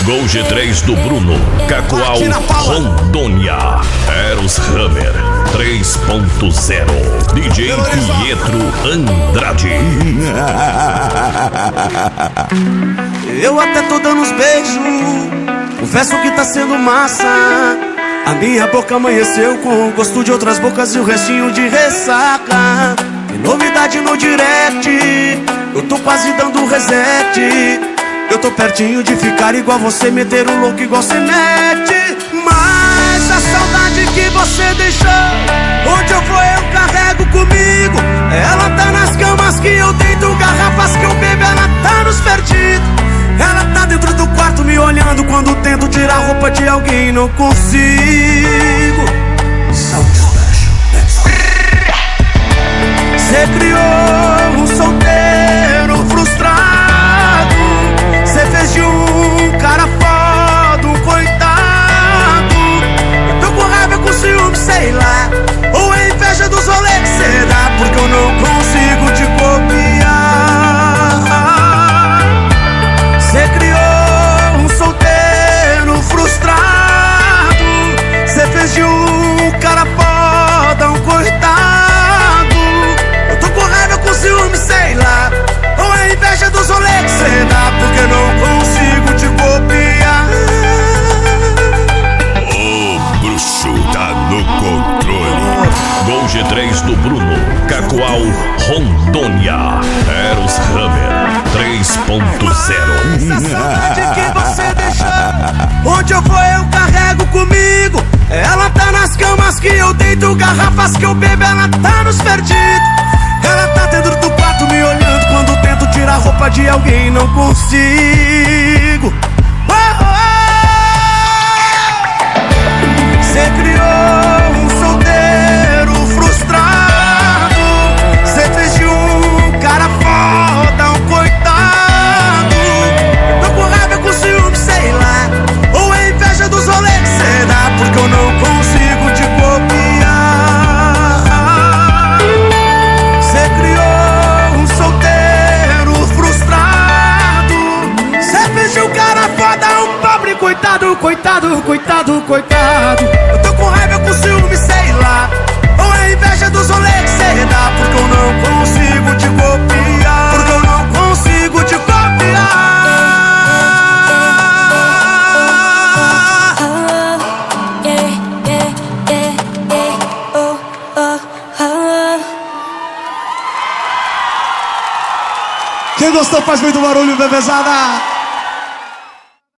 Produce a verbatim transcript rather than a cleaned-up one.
Gol G três do Bruno, Cacoal, Rondônia, Eros Hammer três ponto zero, D J Pietro Andrade. Eu até tô dando uns beijos, confesso que tá sendo massa. A minha boca amanheceu com o gosto de outras bocas e o restinho de ressaca. Tem novidade no direct, eu tô quase dando reset. Eu tô pertinho de ficar igual você, meter um louco igual você mete. Mas a saudade que você deixou, onde eu vou eu carrego comigo. Ela tá nas camas que eu deito, garrafas que eu bebo, ela tá nos perdidos. Ela tá dentro do quarto me olhando quando tento tirar a roupa de alguém, não consigo. Cê criou um solteiro frustrado, cê fez de um cara foda um coitado. Eu tô com raiva, com ciúme, sei lá, ou é inveja dos rolês que cê dá, porque eu não consigo te copiar. Cê criou um solteiro frustrado, cê fez de um cara foda um coitado. Eu tô com raiva, com ciúme, sei lá, ou é inveja dos rolês que cê dá, porque eu não consigo te copiar. O bruxo tá no controle. Gol G três do Bruno, Cacoal, Rondônia, Eros Hammer três ponto zero. Essa saudade que você deixou, onde eu vou eu carrego comigo. Ela tá nas camas que eu deito, garrafas que eu bebo, ela tá nos perdidos. Ela tá dentro do quarto me olhando quando tento tirar a roupa de alguém, não consigo. Oh, oh. Cê criou um solteiro frustrado, cê fez de um cara foda um coitado. Tô com raiva, com ciúme, sei lá, ou é inveja dos rolês que cê dá, porque eu não consigo te copiar. Cê criou um solteiro frustrado, cê fez de um cara foda um pobre coitado, coitado, coitado, coitado. Eu tô com raiva, com ciúme, sei lá, ou é inveja dos rolês que cê dá, porque eu não consigo te copiar, porque eu não consigo te copiar. Quem gostou faz muito barulho, bebezada.